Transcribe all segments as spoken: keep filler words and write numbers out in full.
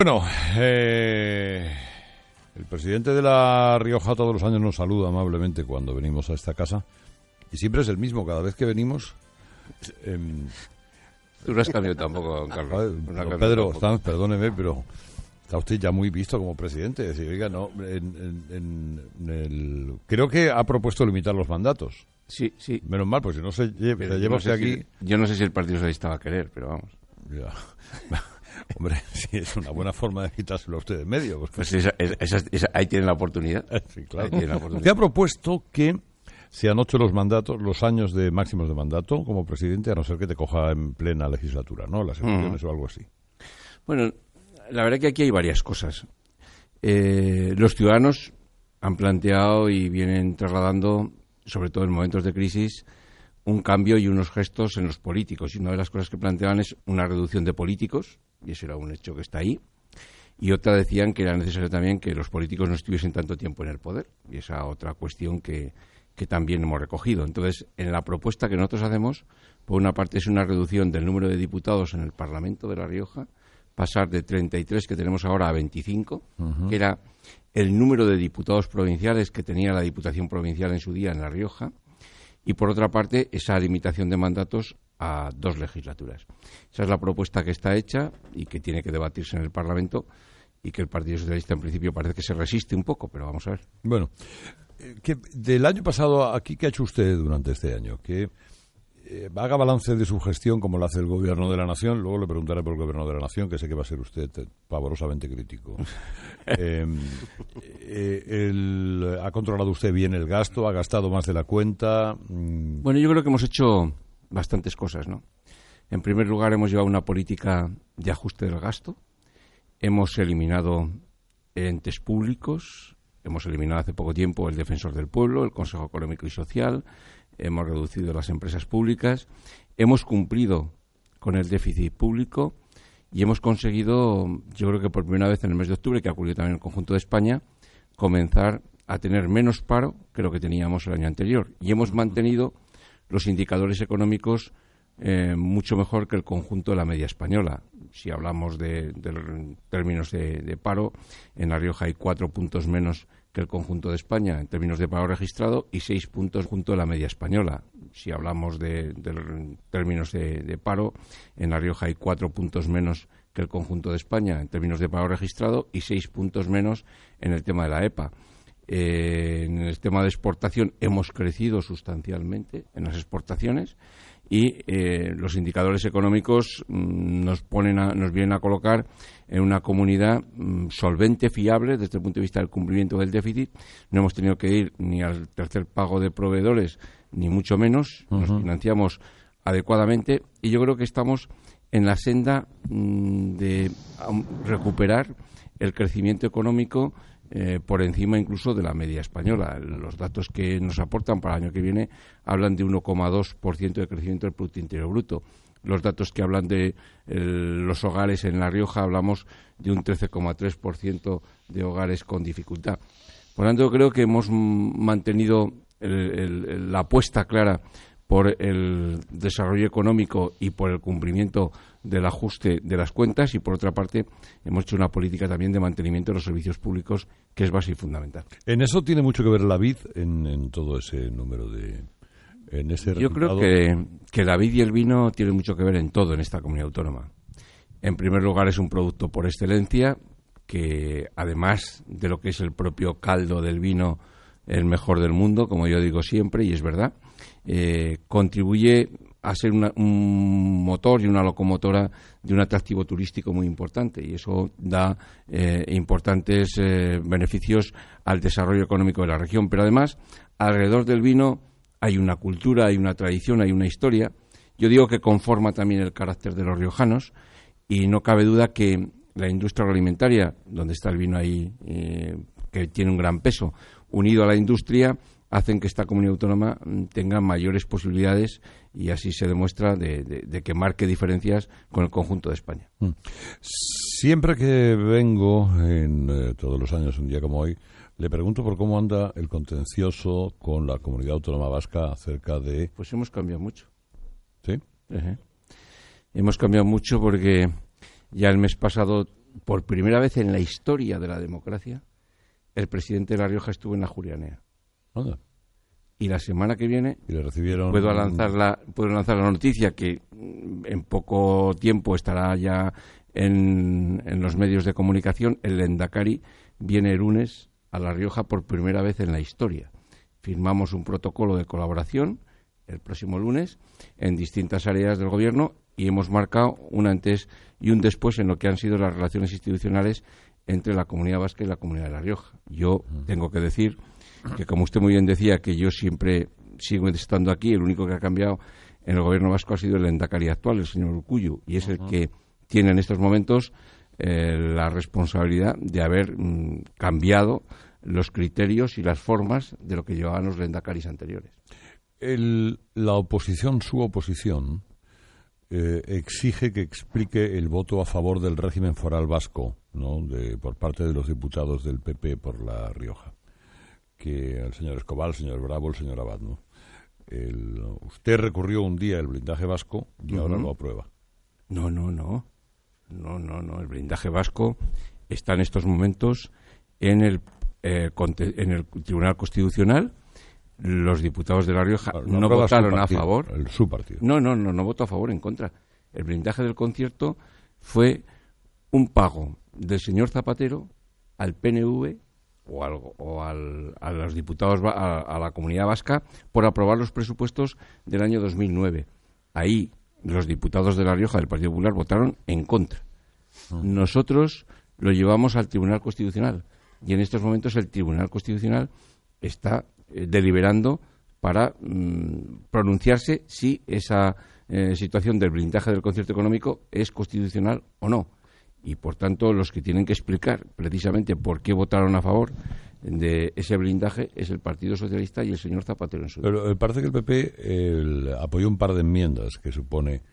Bueno, eh, el presidente de La Rioja todos los años nos saluda amablemente cuando venimos a esta casa y siempre es el mismo cada vez que venimos. Eh, Tú no has cambiado tampoco, Carlos. No, no, Pedro, Sanz, perdóneme, pero está usted ya muy visto como presidente. Es decir, oiga, no, en, en, en el, creo que ha propuesto limitar los mandatos. Sí, sí. Menos mal, porque si no se, lle se lleva no usted aquí... Si, yo no sé si el Partido Socialista va a querer, pero vamos. Ya. Hombre, sí, es una buena forma de quitárselo a usted de medio. Porque... Pues esa, esa, esa, ahí tienen la oportunidad. Sí, claro. Ahí tienen la oportunidad. Usted ha propuesto que sean ocho los mandatos, los años de máximos de mandato como presidente, a no ser que te coja en plena legislatura, ¿no? Las elecciones mm. o algo así. Bueno, la verdad que aquí hay varias cosas. Eh, los ciudadanos han planteado y vienen trasladando, sobre todo en momentos de crisis, un cambio y unos gestos en los políticos. Y una de las cosas que planteaban es una reducción de políticos, y eso era un hecho que está ahí. Y otra decían que era necesario también que los políticos no estuviesen tanto tiempo en el poder. Y esa otra cuestión que, que también hemos recogido. Entonces, en la propuesta que nosotros hacemos, por una parte es una reducción del número de diputados en el Parlamento de La Rioja, pasar de treinta y tres que tenemos ahora a veinticinco, uh-huh. que era el número de diputados provinciales que tenía la Diputación Provincial en su día en La Rioja. Y, por otra parte, esa limitación de mandatos a dos legislaturas. Esa es la propuesta que está hecha y que tiene que debatirse en el Parlamento y que el Partido Socialista, en principio, parece que se resiste un poco, pero vamos a ver. Bueno, ¿qué, del año pasado aquí, ¿qué ha hecho usted durante este año? Que eh, haga balance de su gestión como lo hace el Gobierno de la Nación. Luego le preguntaré por el Gobierno de la Nación, que sé que va a ser usted pavorosamente crítico. eh, eh, el, ¿Ha controlado usted bien el gasto? ¿Ha gastado más de la cuenta? Mm. Bueno, yo creo que hemos hecho bastantes cosas, ¿no? En primer lugar, hemos llevado una política de ajuste del gasto. Hemos eliminado entes públicos. Hemos eliminado hace poco tiempo el Defensor del Pueblo, el Consejo Económico y Social. Hemos reducido las empresas públicas. Hemos cumplido con el déficit público y hemos conseguido, yo creo que por primera vez en el mes de octubre, que ha ocurrido también en el conjunto de España, comenzar a tener menos paro que lo que teníamos el año anterior. Y hemos mantenido los indicadores económicos eh, mucho mejor que el conjunto de la media española. Si hablamos de, de términos de, de paro, en La Rioja hay cuatro puntos menos que el conjunto de España en términos de paro registrado y seis puntos junto a la media española. Si hablamos de, de términos de, de paro, en La Rioja hay cuatro puntos menos que el conjunto de España en términos de paro registrado y seis puntos menos en el tema de la E P A. Eh, en el tema de exportación hemos crecido sustancialmente en las exportaciones y eh, los indicadores económicos mmm, nos ponen a, nos vienen a colocar en una comunidad mmm, solvente, fiable desde el punto de vista del cumplimiento del déficit. No hemos tenido que ir ni al tercer pago de proveedores ni mucho menos. Uh-huh. Nos financiamos adecuadamente y yo creo que estamos en la senda mmm, de um, recuperar el crecimiento económico Eh, por encima incluso de la media española. Los datos que nos aportan para el año que viene hablan de uno coma dos por ciento de crecimiento del Producto Interior Bruto. Los datos que hablan de eh, los hogares en La Rioja hablamos de un trece coma tres por ciento de hogares con dificultad. Por lo tanto, creo que hemos mantenido el, el, la apuesta clara por el desarrollo económico y por el cumplimiento del ajuste de las cuentas y, por otra parte, hemos hecho una política también de mantenimiento de los servicios públicos que es base y fundamental. ¿En eso tiene mucho que ver la vid en, en todo ese número de... en ese Yo resultado? creo que, que la vid y el vino tienen mucho que ver en todo en esta comunidad autónoma. En primer lugar, es un producto por excelencia que, además de lo que es el propio caldo del vino, el mejor del mundo, como yo digo siempre, y es verdad, eh, contribuye a ser una, un motor y una locomotora de un atractivo turístico muy importante, y eso da eh, importantes eh, beneficios al desarrollo económico de la región. Pero además, alrededor del vino hay una cultura, hay una tradición, hay una historia. Yo digo que conforma también el carácter de los riojanos, y no cabe duda que la industria agroalimentaria, donde está el vino ahí, eh, que tiene un gran peso, unido a la industria, hacen que esta comunidad autónoma tenga mayores posibilidades y así se demuestra de, de, de que marque diferencias con el conjunto de España. Siempre que vengo, en eh, todos los años, un día como hoy, le pregunto por cómo anda el contencioso con la comunidad autónoma vasca acerca de... Pues hemos cambiado mucho. ¿Sí? Uh-huh. Hemos cambiado mucho porque ya el mes pasado por primera vez en la historia de la democracia, el presidente de La Rioja estuvo en la Jurianea. ¿Dónde? Y la semana que viene y le recibieron... puedo lanzar la puedo lanzar la noticia que en poco tiempo estará ya en, en los medios de comunicación. El Lehendakari viene el lunes a La Rioja por primera vez en la historia. Firmamos un protocolo de colaboración el próximo lunes en distintas áreas del gobierno y hemos marcado un antes y un después en lo que han sido las relaciones institucionales entre la Comunidad Vasca y la Comunidad de La Rioja. Yo tengo que decir que, como usted muy bien decía, que yo siempre sigo estando aquí, el único que ha cambiado en el gobierno vasco ha sido el Lehendakari actual, el señor Urkullu, y es el que tiene en estos momentos eh, la responsabilidad de haber mm, cambiado los criterios y las formas de lo que llevaban los Lehendakaris anteriores. El, la oposición, su oposición, eh, exige que explique el voto a favor del régimen foral vasco, ¿no?, de, por parte de los diputados del P P por La Rioja. Que el señor Escobar, el señor Bravo, el señor Abad, ¿no? El, usted recurrió un día el blindaje vasco y uh-huh. ahora lo aprueba. No, no, no. No, no, no. El blindaje vasco está en estos momentos en el, eh, en el Tribunal Constitucional. Los diputados de La Rioja no, no votaron partido, a favor. El, su partido. No, no, no, no votó a favor, en contra. El blindaje del concierto fue un pago del señor Zapatero al P N V o, al, o al, a los diputados, a, a la Comunidad Vasca, por aprobar los presupuestos del año dos mil nueve. Ahí los diputados de La Rioja del Partido Popular votaron en contra. Uh-huh. Nosotros lo llevamos al Tribunal Constitucional y en estos momentos el Tribunal Constitucional está eh, deliberando para mm, pronunciarse si esa eh, situación del blindaje del concierto económico es constitucional o no. Y, por tanto, los que tienen que explicar precisamente por qué votaron a favor de ese blindaje es el Partido Socialista y el señor Zapatero en su Pero eh, parece que el P P el, apoyó un par de enmiendas que supone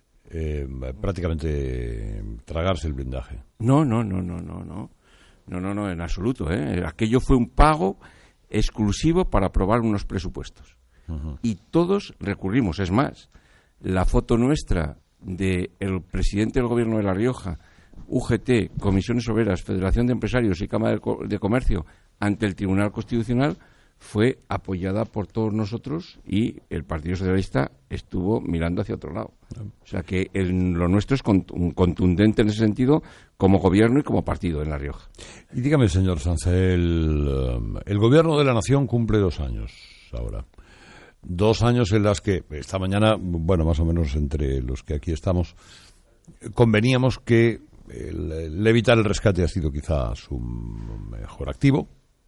eh, prácticamente tragarse el blindaje. No, no, no, no, no, no. No, no, no, en absoluto, ¿eh? Aquello fue un pago exclusivo para aprobar unos presupuestos. Uh-huh. Y todos recurrimos. Es más, la foto nuestra del presidente del Gobierno de La Rioja, U G T, Comisiones Obreras, Federación de Empresarios y Cámara de Comercio ante el Tribunal Constitucional fue apoyada por todos nosotros y el Partido Socialista estuvo mirando hacia otro lado. O sea que el, lo nuestro es contundente en ese sentido como gobierno y como partido en La Rioja. Y dígame, señor Sancel, el Gobierno de la Nación cumple dos años ahora. Dos años en las que esta mañana, bueno, más o menos entre los que aquí estamos, conveníamos que el, el evitar el rescate ha sido quizá su mejor activo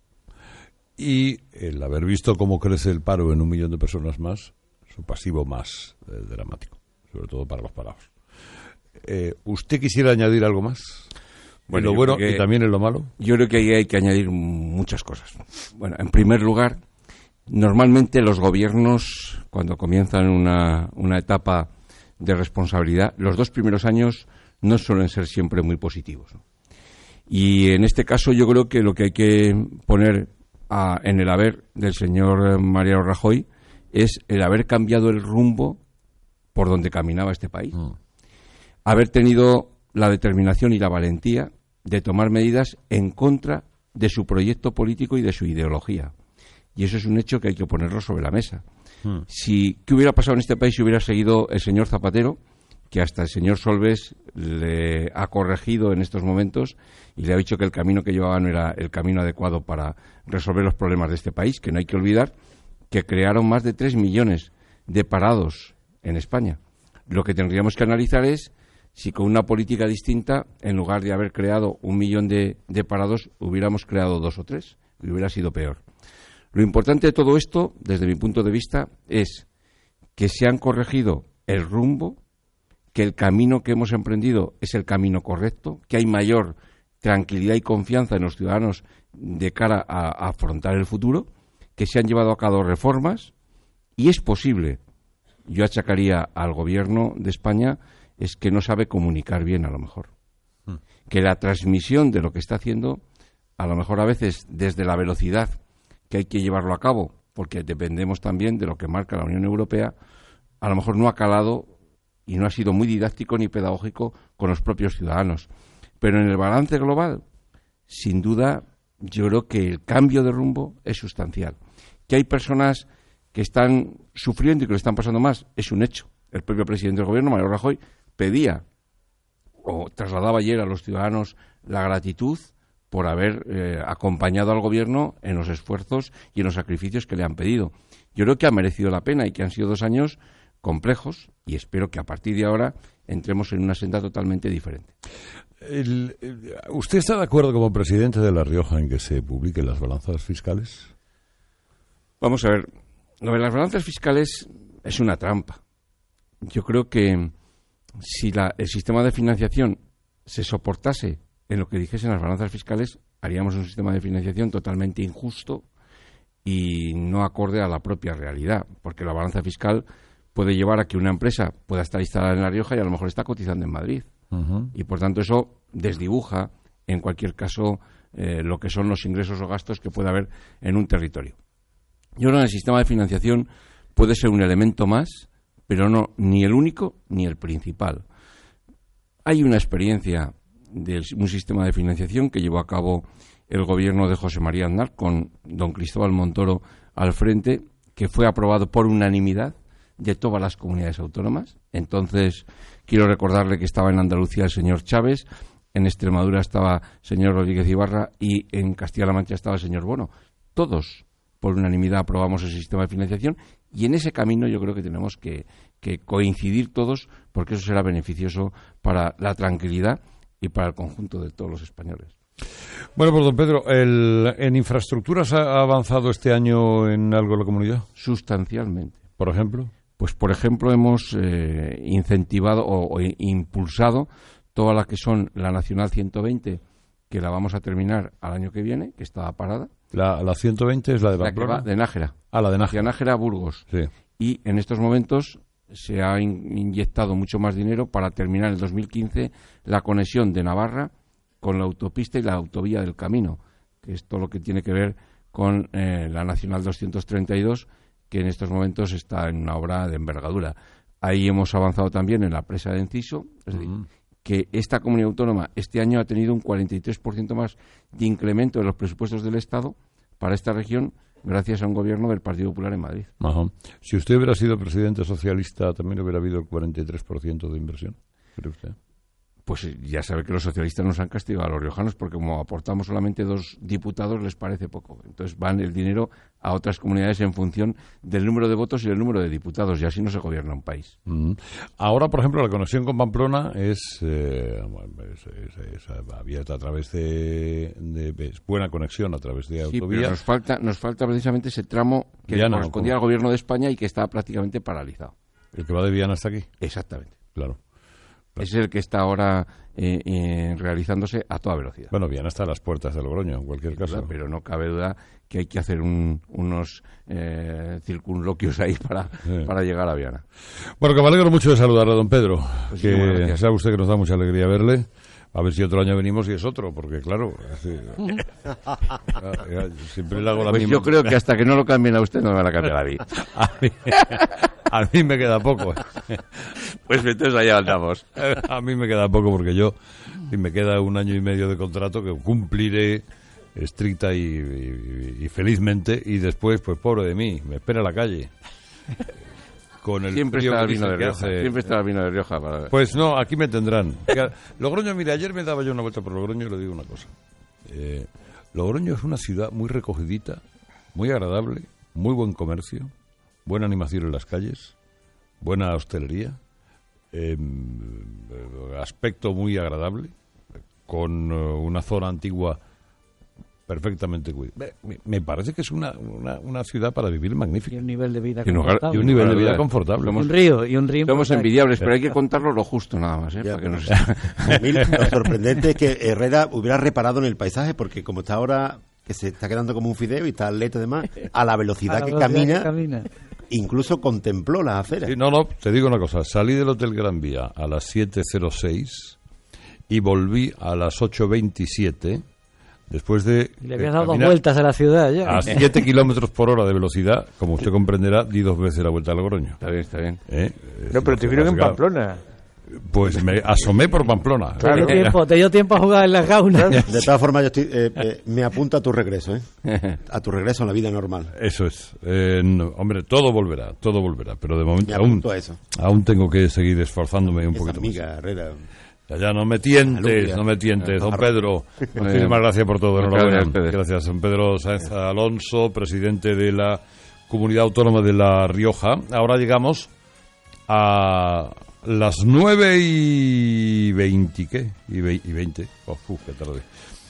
y el haber visto cómo crece el paro en un millón de personas más, su pasivo más eh, dramático, sobre todo para los parados. Eh, ¿Usted quisiera añadir algo más? Bueno, en lo bueno y también en lo malo. Yo creo que ahí hay que añadir muchas cosas. Bueno, en primer lugar, normalmente los gobiernos, cuando comienzan una, una etapa de responsabilidad, los dos primeros años no suelen ser siempre muy positivos, ¿no? Y en este caso yo creo que lo que hay que poner a, en el haber del señor Mariano Rajoy es el haber cambiado el rumbo por donde caminaba este país. Mm. Haber tenido la determinación y la valentía de tomar medidas en contra de su proyecto político y de su ideología. Y eso es un hecho que hay que ponerlo sobre la mesa. Mm. Si, ¿qué hubiera pasado en este país si hubiera seguido el señor Zapatero, que hasta el señor Solbes le ha corregido en estos momentos y le ha dicho que el camino que llevaba no era el camino adecuado para resolver los problemas de este país? Que no hay que olvidar que crearon más de tres millones de parados en España. Lo que tendríamos que analizar es si con una política distinta, en lugar de haber creado un millón de, de parados, hubiéramos creado dos o tres, y hubiera sido peor. Lo importante de todo esto, desde mi punto de vista, es que se han corregido el rumbo, que el camino que hemos emprendido es el camino correcto, que hay mayor tranquilidad y confianza en los ciudadanos de cara a, a afrontar el futuro, que se han llevado a cabo reformas y es posible. Yo achacaría al gobierno de España es que no sabe comunicar bien, a lo mejor. Hmm. Que la transmisión de lo que está haciendo, a lo mejor a veces desde la velocidad que hay que llevarlo a cabo, porque dependemos también de lo que marca la Unión Europea, a lo mejor no ha calado y no ha sido muy didáctico ni pedagógico con los propios ciudadanos. Pero en el balance global, sin duda, yo creo que el cambio de rumbo es sustancial. Que hay personas que están sufriendo y que lo están pasando más, es un hecho. El propio presidente del gobierno, Mariano Rajoy, pedía o trasladaba ayer a los ciudadanos la gratitud por haber eh, acompañado al gobierno en los esfuerzos y en los sacrificios que le han pedido. Yo creo que ha merecido la pena y que han sido dos años complejos y espero que a partir de ahora entremos en una senda totalmente diferente. El, el, ¿Usted está de acuerdo como presidente de La Rioja en que se publiquen las balanzas fiscales? Vamos a ver, lo de las balanzas fiscales es una trampa. Yo creo que si la, el sistema de financiación se soportase en lo que dijesen las balanzas fiscales, haríamos un sistema de financiación totalmente injusto y no acorde a la propia realidad, porque la balanza fiscal puede llevar a que una empresa pueda estar instalada en La Rioja y a lo mejor está cotizando en Madrid. Uh-huh. Y por tanto eso desdibuja, en cualquier caso, eh, lo que son los ingresos o gastos que puede haber en un territorio. Yo creo que el sistema de financiación puede ser un elemento más, pero no ni el único ni el principal. Hay una experiencia de un sistema de financiación que llevó a cabo el gobierno de José María Aznar con don Cristóbal Montoro al frente, que fue aprobado por unanimidad de todas las comunidades autónomas. Entonces, quiero recordarle que estaba en Andalucía el señor Chávez, en Extremadura estaba el señor Rodríguez Ibarra y en Castilla-La Mancha estaba el señor Bono. Todos, por unanimidad, aprobamos ese sistema de financiación y en ese camino yo creo que tenemos que, que coincidir todos, porque eso será beneficioso para la tranquilidad y para el conjunto de todos los españoles. Bueno, pues don Pedro, el, ¿en infraestructuras ha avanzado este año en algo la comunidad? Sustancialmente. ¿Por ejemplo? Pues, por ejemplo, hemos eh, incentivado o, o impulsado toda la que son la Nacional ciento veinte, que la vamos a terminar al año que viene, que estaba parada. La, la ciento veinte es la de Pamplona. La que va de Nájera. Ah, la de Nájera. De Nájera a Burgos. Sí. Y en estos momentos se ha in, inyectado mucho más dinero para terminar en el dos mil quince la conexión de Navarra con la autopista y la autovía del Camino, que es todo lo que tiene que ver con eh, la Nacional doscientos treinta y dos, que en estos momentos está en una obra de envergadura. Ahí hemos avanzado también en la presa de Enciso, es decir, uh-huh. que esta comunidad autónoma este año ha tenido un cuarenta y tres por ciento más de incremento de los presupuestos del Estado para esta región, gracias a un gobierno del Partido Popular en Madrid. Ajá. Si usted hubiera sido presidente socialista, ¿también hubiera habido el cuarenta y tres por ciento de inversión? ¿Cree usted? Pues ya sabe que los socialistas nos han castigado a los riojanos porque como aportamos solamente dos diputados les parece poco. Entonces van el dinero a otras comunidades en función del número de votos y del número de diputados y así no se gobierna un país. Mm. Ahora, por ejemplo, la conexión con Pamplona es, eh, es, es, es abierta a través de, de... es buena conexión a través de sí, autovía. Pero nos falta, nos falta precisamente ese tramo que Viana, correspondía ¿cómo? al gobierno de España y que está prácticamente paralizado. ¿El que va de Viana hasta aquí? Exactamente. Claro. Es el que está ahora eh, eh, realizándose a toda velocidad. Bueno, Viana está a las puertas de Logroño, en cualquier caso. Claro, pero no cabe duda que hay que hacer un, unos eh, circunloquios ahí para, sí. para llegar a Viana. Bueno, que me alegro mucho de saludarle, don Pedro. Pues que sí, sabe usted que nos da mucha alegría verle. A ver si otro año venimos y es otro, porque claro, así, siempre le hago la pues misma. Yo creo que hasta que no lo cambien a usted no me van a cambiar a mí. a mí. A mí me queda poco. Pues entonces allá andamos. A mí me queda poco porque yo, y me queda un año y medio de contrato que cumpliré estricta y, y, y felizmente, y después, pues pobre de mí, me espera la calle. Con el siempre está el vino de Rioja. Hace... Siempre está el vino de Rioja. Para... Pues no, aquí me tendrán. Logroño, mire, ayer me daba yo una vuelta por Logroño y le digo una cosa. Eh, Logroño es una ciudad muy recogidita, muy agradable, muy buen comercio, buena animación en las calles, buena hostelería, eh, aspecto muy agradable, con uh, una zona antigua perfectamente cuidada. Me, me parece que es una, una, una ciudad para vivir magnífica. Y un nivel de vida y confortable. Y un nivel de vida confortable. Somos, un río y un río. Somos envidiables, pero hay que contarlo lo justo nada más. ¿eh? Ya, para que nos... A mí lo sorprendente es que Herrera hubiera reparado en el paisaje, porque como está ahora, que se está quedando como un fideo y está lento y demás, a la velocidad, a la que, velocidad camina, que camina, incluso contempló las aceras. Sí, no, no, te digo una cosa. Salí del Hotel Gran Vía a las siete cero seis y volví a las ocho veintisiete. Después de... Y le habías dado dos vueltas a la ciudad ya. A siete kilómetros por hora de velocidad, como usted comprenderá, di dos veces la vuelta a Logroño. Está bien, está bien. ¿Eh? No, pero te vieron en Pamplona. Pues me asomé por Pamplona. Te dio tiempo, te dio tiempo a jugar en las gaunas. De todas formas, yo estoy, eh, eh, me apunto a tu regreso, ¿eh? A tu regreso a la vida normal. Eso es. Eh, no, hombre, todo volverá, todo volverá, pero de momento Me aún, apunto a eso. aún tengo que seguir esforzándome un Esa poquito amiga, más. Herrera. Ya, ya, no me tientes, Alubia. no me tientes. Don Pedro, Muy muchísimas bien. gracias por todo. Muchas Enhorabuena. gracias, Pedro. Gracias, don Pedro Sáenz Alonso, presidente de la Comunidad Autónoma de La Rioja. Ahora llegamos a las nueve y veinte, ¿qué? Y, ve- y veinte. Oh, uf, qué tarde.